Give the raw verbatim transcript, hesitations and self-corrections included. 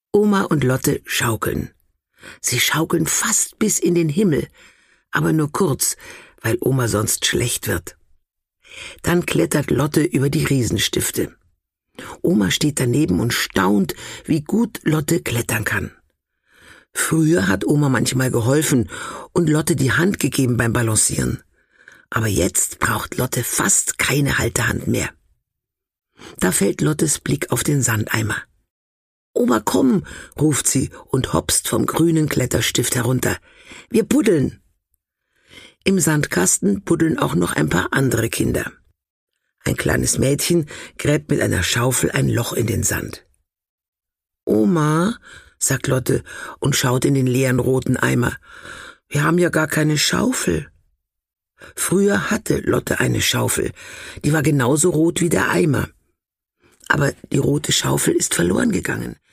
Oma und Lotte schaukeln. Sie schaukeln fast bis in den Himmel, aber nur kurz, weil Oma sonst schlecht wird. Dann klettert Lotte über die Riesenstifte. Oma steht daneben und staunt, wie gut Lotte klettern kann. Früher hat Oma manchmal geholfen und Lotte die Hand gegeben beim Balancieren. Aber jetzt braucht Lotte fast keine Haltehand mehr. Da fällt Lottes Blick auf den Sandeimer. »Oma, komm«, ruft sie und hopst vom grünen Kletterstift herunter. »Wir buddeln.« Im Sandkasten buddeln auch noch ein paar andere Kinder. Ein kleines Mädchen gräbt mit einer Schaufel ein Loch in den Sand. »Oma«, sagt Lotte und schaut in den leeren roten Eimer, »wir haben ja gar keine Schaufel.« Früher hatte Lotte eine Schaufel, die war genauso rot wie der Eimer. Aber die rote Schaufel ist verloren gegangen.